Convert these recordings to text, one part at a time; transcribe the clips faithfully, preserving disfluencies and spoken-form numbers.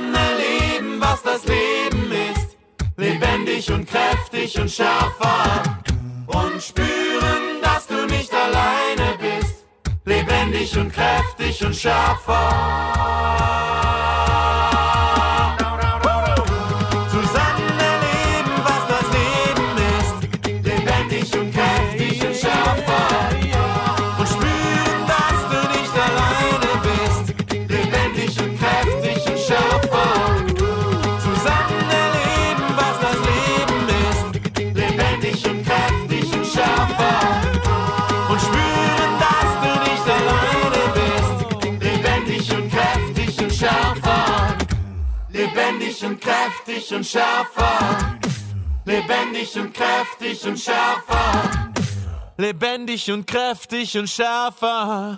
Zusammen erleben, was das Leben ist. Lebendig und kräftig und schärfer. Und spüren, dass du nicht alleine bist. Lebendig und kräftig und schärfer. Zusammen erleben, was das Leben ist. Lebendig und kräftig und schärfer. Und spüren, dass du nicht alleine bist. Lebendig und kräftig und schärfer. Zusammen erleben, was das Leben ist. Lebendig und kräftig und schärfer. Und spüren, dass du nicht alleine bist. Lebendig und kräftig und schärfer. Lebendig und kräftig und schärfer. Lebendig und kräftig und schärfer. Lebendig und kräftig und schärfer.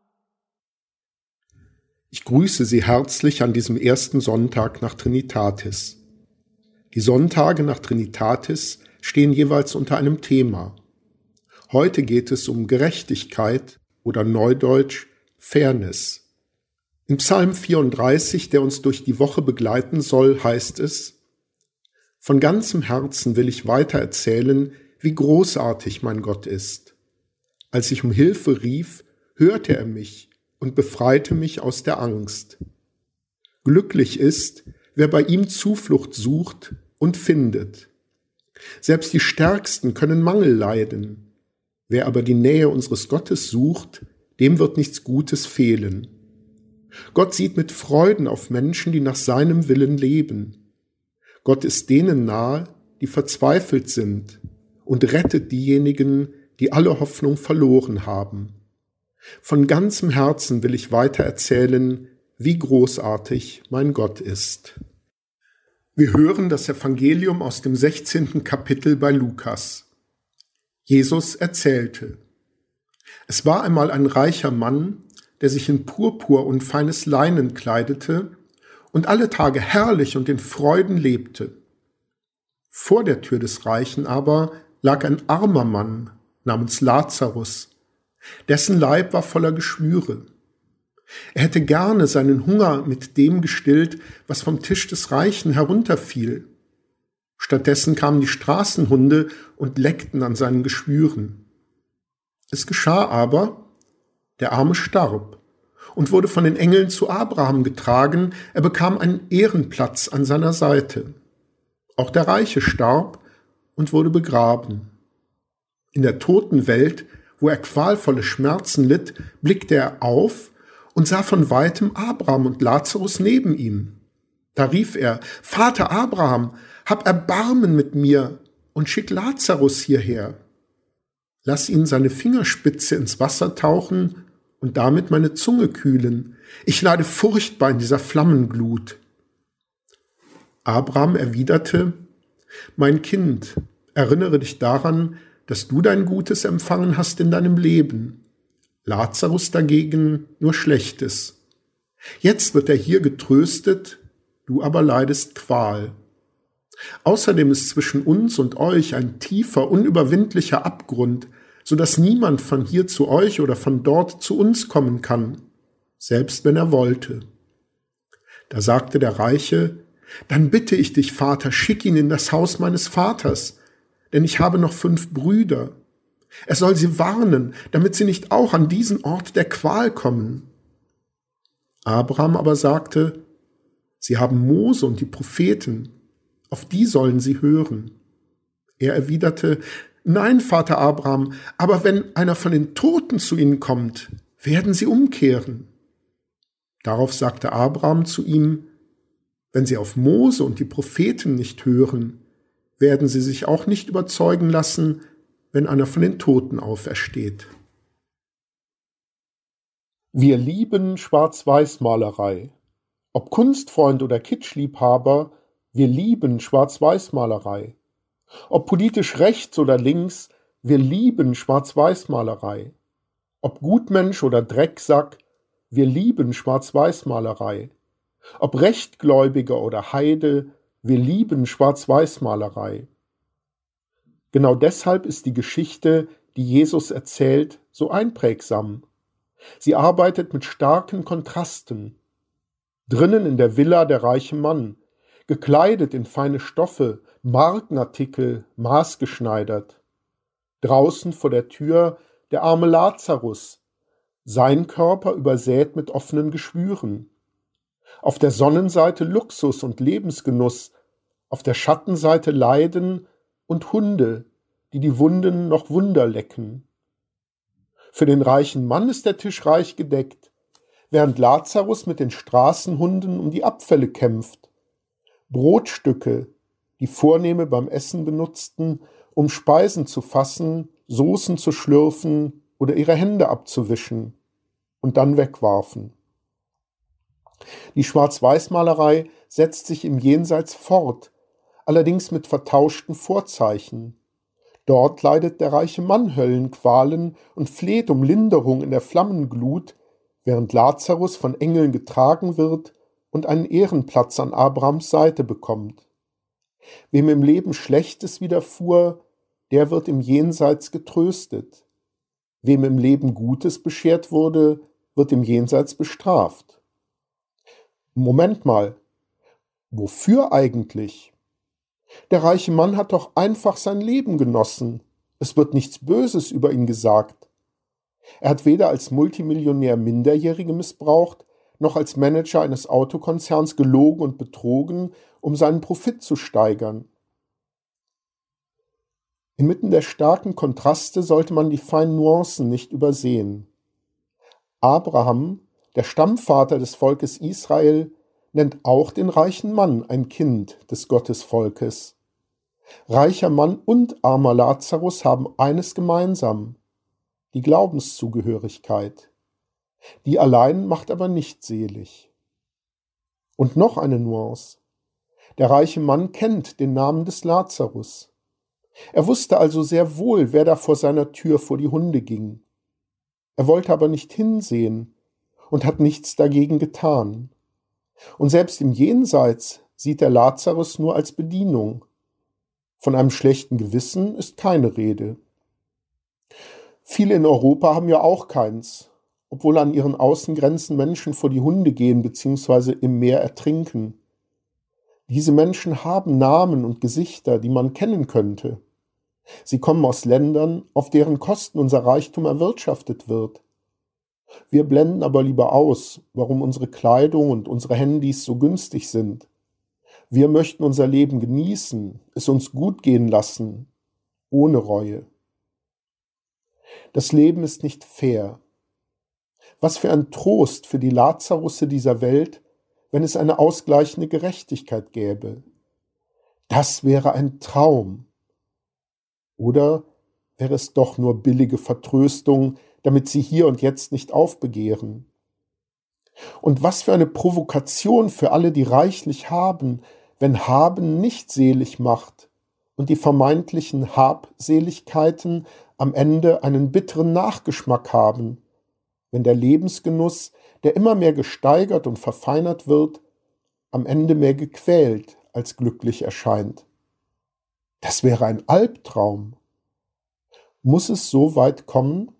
Ich grüße Sie herzlich an diesem ersten Sonntag nach Trinitatis. Die Sonntage nach Trinitatis stehen jeweils unter einem Thema. Heute geht es um Gerechtigkeit oder Neudeutsch Fairness. In Psalm vierunddreißig, der uns durch die Woche begleiten soll, heißt es: Von ganzem Herzen will ich weitererzählen, wie großartig mein Gott ist. Als ich um Hilfe rief, hörte er mich und befreite mich aus der Angst. Glücklich ist, wer bei ihm Zuflucht sucht und findet. Selbst die Stärksten können Mangel leiden. Wer aber die Nähe unseres Gottes sucht, dem wird nichts Gutes fehlen. Gott sieht mit Freuden auf Menschen, die nach seinem Willen leben. Gott ist denen nahe, die verzweifelt sind, und rettet diejenigen, die alle Hoffnung verloren haben. Von ganzem Herzen will ich weiter erzählen, wie großartig mein Gott ist. Wir hören das Evangelium aus dem sechzehnten Kapitel bei Lukas. Jesus erzählte: Es war einmal ein reicher Mann, der sich in Purpur und feines Leinen kleidete und alle Tage herrlich und in Freuden lebte. Vor der Tür des Reichen aber lag ein armer Mann namens Lazarus, dessen Leib war voller Geschwüre. Er hätte gerne seinen Hunger mit dem gestillt, was vom Tisch des Reichen herunterfiel. Stattdessen kamen die Straßenhunde und leckten an seinen Geschwüren. Es geschah aber, der Arme starb und wurde von den Engeln zu Abraham getragen, er bekam einen Ehrenplatz an seiner Seite. Auch der Reiche starb und wurde begraben. In der Totenwelt, wo er qualvolle Schmerzen litt, blickte er auf und sah von weitem Abraham und Lazarus neben ihm. Da rief er: Vater Abraham, hab Erbarmen mit mir und schick Lazarus hierher. Lass ihn seine Fingerspitze ins Wasser tauchen und damit meine Zunge kühlen. Ich leide furchtbar in dieser Flammenglut. Abraham erwiderte: Mein Kind, erinnere dich daran, dass du dein Gutes empfangen hast in deinem Leben. Lazarus dagegen nur Schlechtes. Jetzt wird er hier getröstet, du aber leidest Qual. Außerdem ist zwischen uns und euch ein tiefer, unüberwindlicher Abgrund, so dass niemand von hier zu euch oder von dort zu uns kommen kann, selbst wenn er wollte. Da sagte der Reiche: Dann bitte ich dich, Vater, schick ihn in das Haus meines Vaters, denn ich habe noch fünf Brüder. Er soll sie warnen, damit sie nicht auch an diesen Ort der Qual kommen. Abraham aber sagte: Sie haben Mose und die Propheten, auf die sollen sie hören. Er erwiderte: Nein, Vater Abraham, aber wenn einer von den Toten zu ihnen kommt, werden sie umkehren. Darauf sagte Abraham zu ihm: Wenn sie auf Mose und die Propheten nicht hören, werden sie sich auch nicht überzeugen lassen, wenn einer von den Toten aufersteht. Wir lieben Schwarz-Weiß-Malerei. Ob Kunstfreund oder Kitschliebhaber, wir lieben Schwarz-Weiß-Malerei. Ob politisch rechts oder links, wir lieben Schwarz-Weiß-Malerei. Ob Gutmensch oder Drecksack, wir lieben Schwarz-Weiß-Malerei. Ob Rechtgläubiger oder Heide, wir lieben Schwarz-Weiß-Malerei. Genau deshalb ist die Geschichte, die Jesus erzählt, so einprägsam. Sie arbeitet mit starken Kontrasten. Drinnen in der Villa der reiche Mann, gekleidet in feine Stoffe, Markenartikel, maßgeschneidert. Draußen vor der Tür der arme Lazarus, sein Körper übersät mit offenen Geschwüren. Auf der Sonnenseite Luxus und Lebensgenuss, auf der Schattenseite Leiden und Hunde, die die Wunden noch Wunder lecken. Für den reichen Mann ist der Tisch reich gedeckt, während Lazarus mit den Straßenhunden um die Abfälle kämpft. Brotstücke, die Vornehme beim Essen benutzten, um Speisen zu fassen, Soßen zu schlürfen oder ihre Hände abzuwischen und dann wegwarfen. Die Schwarz-Weiß-Malerei setzt sich im Jenseits fort, allerdings mit vertauschten Vorzeichen. Dort leidet der reiche Mann Höllenqualen und fleht um Linderung in der Flammenglut, während Lazarus von Engeln getragen wird und einen Ehrenplatz an Abrahams Seite bekommt. Wem im Leben Schlechtes widerfuhr, der wird im Jenseits getröstet. Wem im Leben Gutes beschert wurde, wird im Jenseits bestraft. Moment mal, wofür eigentlich? Der reiche Mann hat doch einfach sein Leben genossen. Es wird nichts Böses über ihn gesagt. Er hat weder als Multimillionär Minderjährige missbraucht, noch als Manager eines Autokonzerns gelogen und betrogen, um seinen Profit zu steigern. Inmitten der starken Kontraste sollte man die feinen Nuancen nicht übersehen. Abraham, der Stammvater des Volkes Israel, nennt auch den reichen Mann ein Kind des Gottesvolkes. Reicher Mann und armer Lazarus haben eines gemeinsam: die Glaubenszugehörigkeit. Die allein macht aber nicht selig. Und noch eine Nuance: Der reiche Mann kennt den Namen des Lazarus. Er wusste also sehr wohl, wer da vor seiner Tür vor die Hunde ging. Er wollte aber nicht hinsehen und hat nichts dagegen getan. Und selbst im Jenseits sieht der Lazarus nur als Bedienung. Von einem schlechten Gewissen ist keine Rede. Viele in Europa haben ja auch keins, obwohl an ihren Außengrenzen Menschen vor die Hunde gehen bzw. im Meer ertrinken. Diese Menschen haben Namen und Gesichter, die man kennen könnte. Sie kommen aus Ländern, auf deren Kosten unser Reichtum erwirtschaftet wird. Wir blenden aber lieber aus, warum unsere Kleidung und unsere Handys so günstig sind. Wir möchten unser Leben genießen, es uns gut gehen lassen, ohne Reue. Das Leben ist nicht fair. Was für ein Trost für die Lazarusse dieser Welt, wenn es eine ausgleichende Gerechtigkeit gäbe. Das wäre ein Traum. Oder wäre es doch nur billige Vertröstung, damit sie hier und jetzt nicht aufbegehren? Und was für eine Provokation für alle, die reichlich haben, wenn Haben nicht selig macht und die vermeintlichen Habseligkeiten am Ende einen bitteren Nachgeschmack haben, wenn der Lebensgenuss, der immer mehr gesteigert und verfeinert wird, am Ende mehr gequält als glücklich erscheint. Das wäre ein Albtraum. Muss es so weit kommen?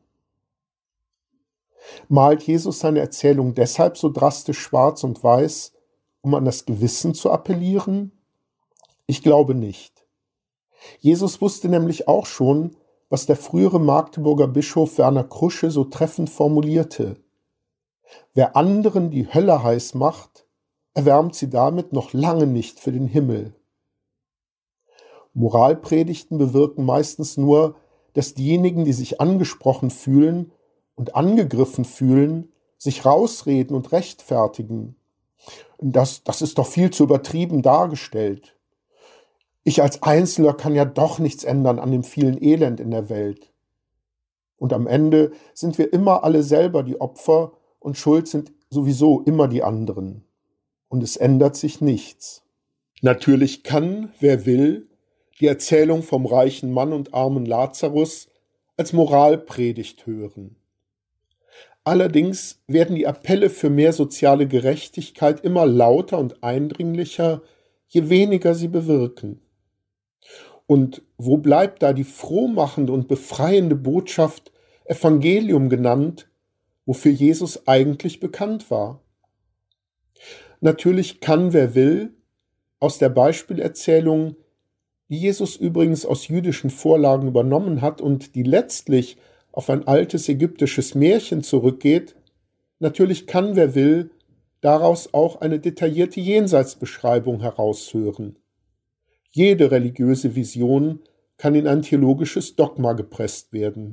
Malt Jesus seine Erzählung deshalb so drastisch schwarz und weiß, um an das Gewissen zu appellieren? Ich glaube nicht. Jesus wusste nämlich auch schon, was der frühere Magdeburger Bischof Werner Krusche so treffend formulierte: Wer anderen die Hölle heiß macht, erwärmt sie damit noch lange nicht für den Himmel. Moralpredigten bewirken meistens nur, dass diejenigen, die sich angesprochen fühlen und angegriffen fühlen, sich rausreden und rechtfertigen. Das, das ist doch viel zu übertrieben dargestellt. Ich als Einzelner kann ja doch nichts ändern an dem vielen Elend in der Welt. Und am Ende sind wir immer alle selber die Opfer und schuld sind sowieso immer die anderen. Und es ändert sich nichts. Natürlich kann, wer will, die Erzählung vom reichen Mann und armen Lazarus als Moralpredigt hören. Allerdings werden die Appelle für mehr soziale Gerechtigkeit immer lauter und eindringlicher, je weniger sie bewirken. Und wo bleibt da die frohmachende und befreiende Botschaft, Evangelium genannt, wofür Jesus eigentlich bekannt war? Natürlich kann, wer will, aus der Beispielerzählung, die Jesus übrigens aus jüdischen Vorlagen übernommen hat und die letztlich auf ein altes ägyptisches Märchen zurückgeht, natürlich kann, wer will, daraus auch eine detaillierte Jenseitsbeschreibung heraushören. Jede religiöse Vision kann in ein theologisches Dogma gepresst werden.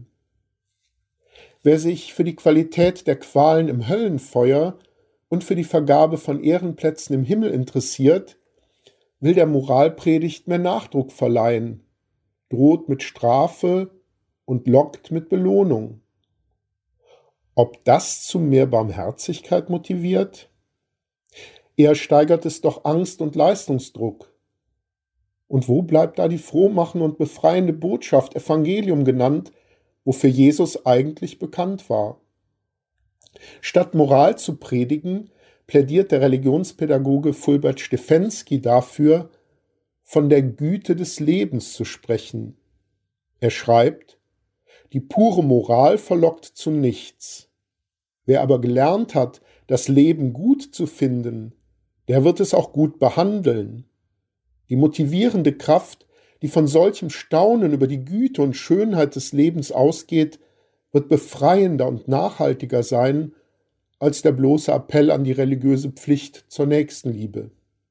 Wer sich für die Qualität der Qualen im Höllenfeuer und für die Vergabe von Ehrenplätzen im Himmel interessiert, will der Moralpredigt mehr Nachdruck verleihen, droht mit Strafe und lockt mit Belohnung. Ob das zu mehr Barmherzigkeit motiviert? Eher steigert es doch Angst und Leistungsdruck. Und wo bleibt da die frohmachende und befreiende Botschaft, Evangelium genannt, wofür Jesus eigentlich bekannt war? Statt Moral zu predigen, plädiert der Religionspädagoge Fulbert Stefensky dafür, von der Güte des Lebens zu sprechen. Er schreibt, die pure Moral verlockt zu nichts. Wer aber gelernt hat, das Leben gut zu finden, der wird es auch gut behandeln. Die motivierende Kraft, die von solchem Staunen über die Güte und Schönheit des Lebens ausgeht, wird befreiender und nachhaltiger sein als der bloße Appell an die religiöse Pflicht zur Nächstenliebe.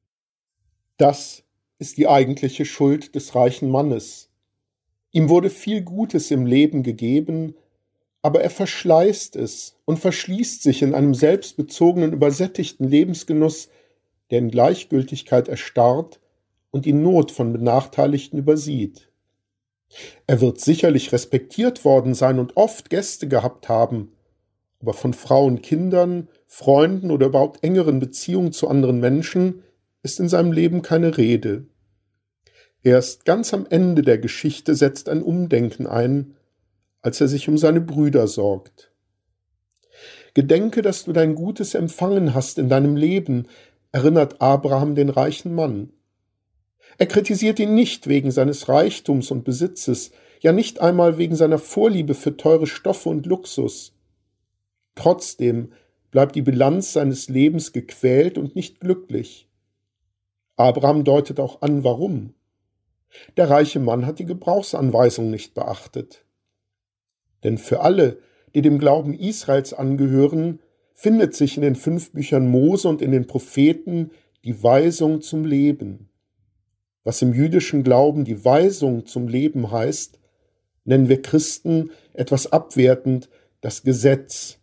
Das ist die eigentliche Schuld des reichen Mannes. Ihm wurde viel Gutes im Leben gegeben, aber er verschleißt es und verschließt sich in einem selbstbezogenen, übersättigten Lebensgenuss, der in Gleichgültigkeit erstarrt und die Not von Benachteiligten übersieht. Er wird sicherlich respektiert worden sein und oft Gäste gehabt haben, aber von Frauen, Kindern, Freunden oder überhaupt engeren Beziehungen zu anderen Menschen ist in seinem Leben keine Rede. Erst ganz am Ende der Geschichte setzt ein Umdenken ein, als er sich um seine Brüder sorgt. Gedenke, dass du dein Gutes empfangen hast in deinem Leben, erinnert Abraham den reichen Mann. Er kritisiert ihn nicht wegen seines Reichtums und Besitzes, ja nicht einmal wegen seiner Vorliebe für teure Stoffe und Luxus. Trotzdem bleibt die Bilanz seines Lebens gequält und nicht glücklich. Abraham deutet auch an, warum. Der reiche Mann hat die Gebrauchsanweisung nicht beachtet. Denn für alle, die dem Glauben Israels angehören, findet sich in den fünf Büchern Mose und in den Propheten die Weisung zum Leben. Was im jüdischen Glauben die Weisung zum Leben heißt, nennen wir Christen etwas abwertend das Gesetz.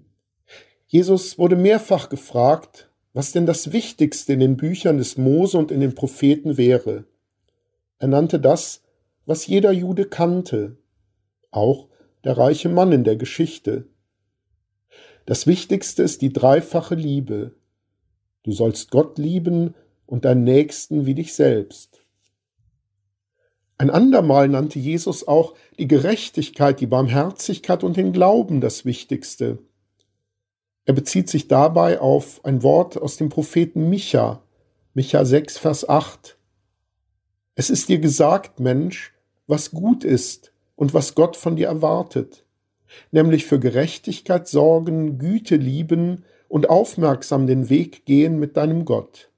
Jesus wurde mehrfach gefragt, was denn das Wichtigste in den Büchern des Mose und in den Propheten wäre. Er nannte das, was jeder Jude kannte, auch der reiche Mann in der Geschichte. Das Wichtigste ist die dreifache Liebe. Du sollst Gott lieben und deinen Nächsten wie dich selbst. Ein andermal nannte Jesus auch die Gerechtigkeit, die Barmherzigkeit und den Glauben das Wichtigste. Er bezieht sich dabei auf ein Wort aus dem Propheten Micha, Micha sechs, Vers acht. Es ist dir gesagt, Mensch, was gut ist und was Gott von dir erwartet, nämlich für Gerechtigkeit sorgen, Güte lieben und aufmerksam den Weg gehen mit deinem Gott.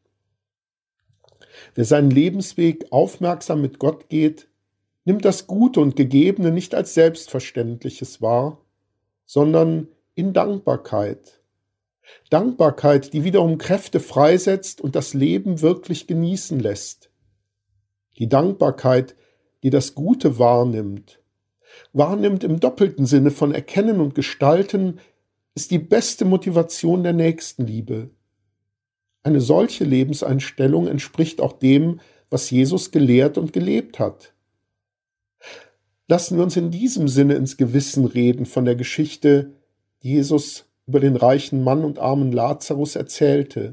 Wer seinen Lebensweg aufmerksam mit Gott geht, nimmt das Gute und Gegebene nicht als Selbstverständliches wahr, sondern in Dankbarkeit. Dankbarkeit, die wiederum Kräfte freisetzt und das Leben wirklich genießen lässt. Die Dankbarkeit, die das Gute wahrnimmt, wahrnimmt im doppelten Sinne von Erkennen und Gestalten, ist die beste Motivation der Nächstenliebe. Eine solche Lebenseinstellung entspricht auch dem, was Jesus gelehrt und gelebt hat. Lassen wir uns in diesem Sinne ins Gewissen reden von der Geschichte, die Jesus über den reichen Mann und armen Lazarus erzählte.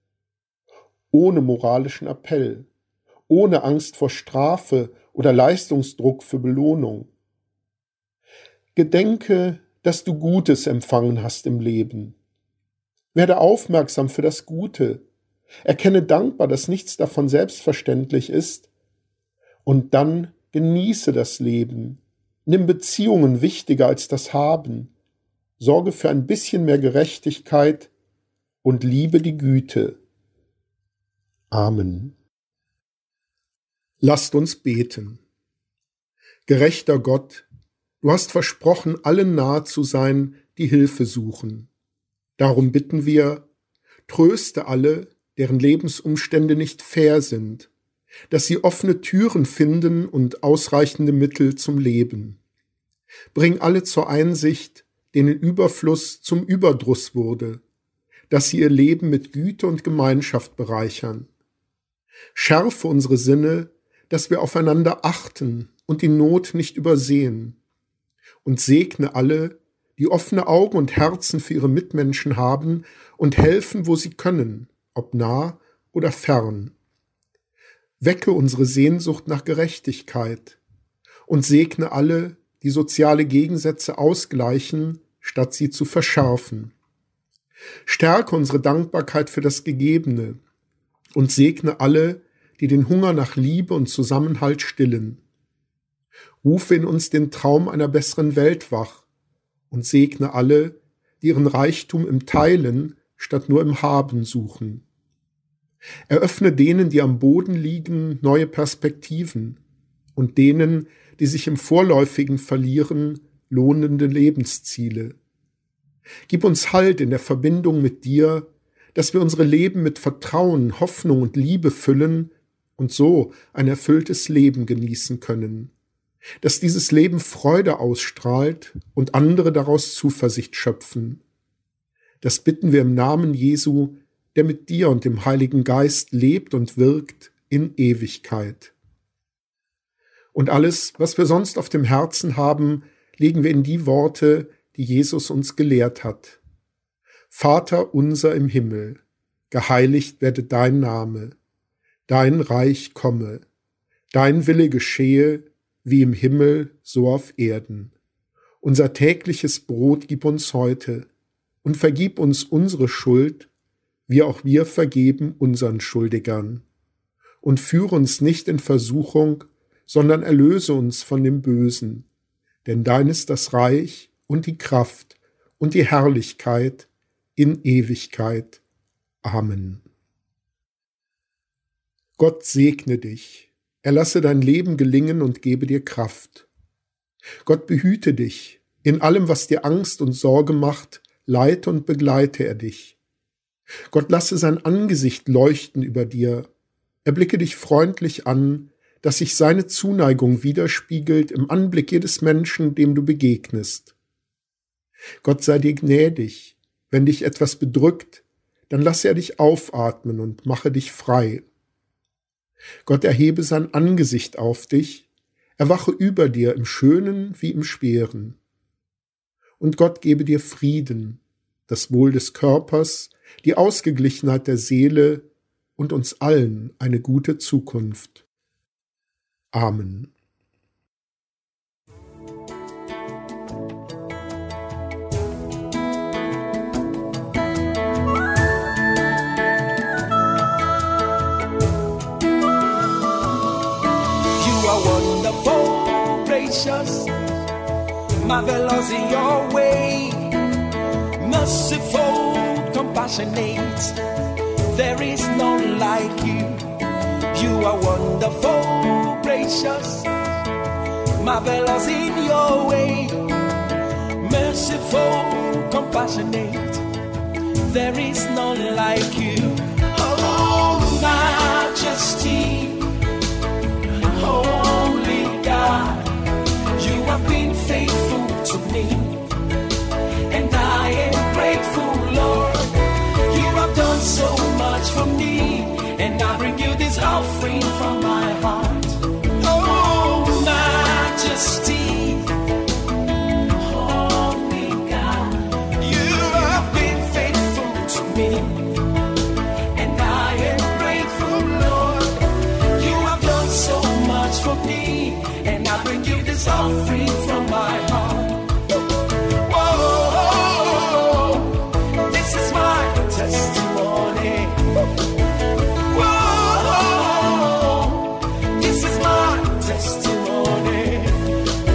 Ohne moralischen Appell, ohne Angst vor Strafe oder Leistungsdruck für Belohnung. Gedenke, dass du Gutes empfangen hast im Leben. Werde aufmerksam für das Gute. Erkenne dankbar, dass nichts davon selbstverständlich ist. Und dann genieße das Leben. Nimm Beziehungen wichtiger als das Haben. Sorge für ein bisschen mehr Gerechtigkeit und liebe die Güte. Amen. Lasst uns beten. Gerechter Gott, du hast versprochen, allen nahe zu sein, die Hilfe suchen. Darum bitten wir, tröste alle, deren Lebensumstände nicht fair sind, dass sie offene Türen finden und ausreichende Mittel zum Leben. Bring alle zur Einsicht, denen Überfluss zum Überdruss wurde, dass sie ihr Leben mit Güte und Gemeinschaft bereichern. Schärfe unsere Sinne, dass wir aufeinander achten und die Not nicht übersehen. Und segne alle, die offene Augen und Herzen für ihre Mitmenschen haben und helfen, wo sie können, ob nah oder fern. Wecke unsere Sehnsucht nach Gerechtigkeit und segne alle, die soziale Gegensätze ausgleichen, statt sie zu verschärfen. Stärke unsere Dankbarkeit für das Gegebene und segne alle, die den Hunger nach Liebe und Zusammenhalt stillen. Rufe in uns den Traum einer besseren Welt wach und segne alle, die ihren Reichtum im Teilen statt nur im Haben suchen. Eröffne denen, die am Boden liegen, neue Perspektiven und denen, die sich im Vorläufigen verlieren, lohnende Lebensziele. Gib uns Halt in der Verbindung mit dir, dass wir unsere Leben mit Vertrauen, Hoffnung und Liebe füllen und so ein erfülltes Leben genießen können. Dass dieses Leben Freude ausstrahlt und andere daraus Zuversicht schöpfen. Das bitten wir im Namen Jesu, der mit dir und dem Heiligen Geist lebt und wirkt in Ewigkeit. Und alles, was wir sonst auf dem Herzen haben, legen wir in die Worte, die Jesus uns gelehrt hat. Vater unser im Himmel, geheiligt werde dein Name, dein Reich komme, dein Wille geschehe, wie im Himmel, so auf Erden. Unser tägliches Brot gib uns heute und vergib uns unsere Schuld, wie auch wir vergeben unseren Schuldigern. Und führe uns nicht in Versuchung, sondern erlöse uns von dem Bösen. Denn dein ist das Reich und die Kraft und die Herrlichkeit in Ewigkeit. Amen. Gott segne dich. Er lasse dein Leben gelingen und gebe dir Kraft. Gott behüte dich. In allem, was dir Angst und Sorge macht, leite und begleite er dich. Gott lasse sein Angesicht leuchten über dir. Er blicke dich freundlich an, dass sich seine Zuneigung widerspiegelt im Anblick jedes Menschen, dem du begegnest. Gott sei dir gnädig. Wenn dich etwas bedrückt, dann lasse er dich aufatmen und mache dich frei. Gott erhebe sein Angesicht auf dich, erwache über dir im Schönen wie im Schweren. Und Gott gebe dir Frieden, das Wohl des Körpers, die Ausgeglichenheit der Seele und uns allen eine gute Zukunft. Amen. Wonderful, gracious, marvelous in your way, merciful, compassionate, there is none like you. You are wonderful, gracious, marvelous in your way, merciful, compassionate, there is none like you. Oh, majesty, holy God, you have been faithful to me, and I am grateful, Lord. You have done so much for me, and I bring you this offering from my heart. Oh, majesty, holy God, you have been faithful to me, and I am grateful, Lord. You have done so much for me, and I bring you this offering from my heart. Whoa, this is my testimony. Whoa, this is my testimony.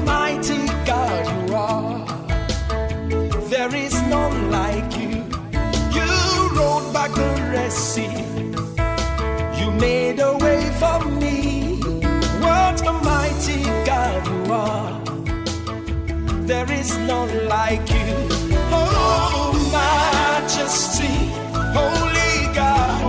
mighty God you are. There is none like you. You rolled back the Red Sea. You made a way for me. What a mighty God you are. There is none like you. Oh, majesty, holy God.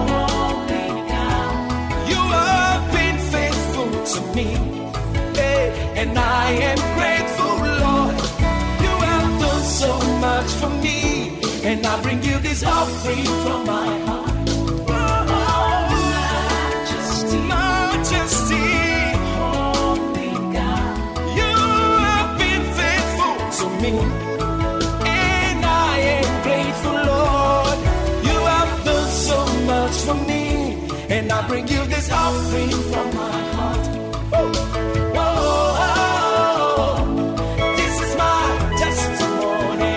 You have been faithful to me. Hey, and I am grateful, Lord. You have done so much for me. And I bring you this offering from my heart. Oh, majesty, majesty, holy God. You have been faithful to me. And I am grateful, Lord. You have done so much for me. And I bring you this offering from my heart. Oh, oh, oh. This is my testimony.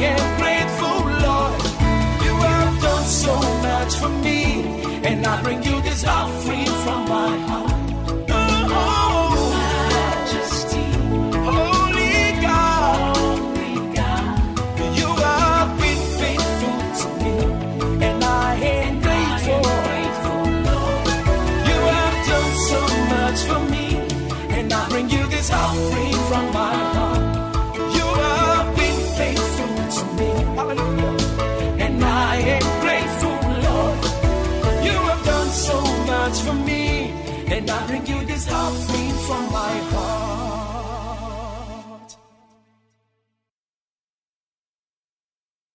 And I bring you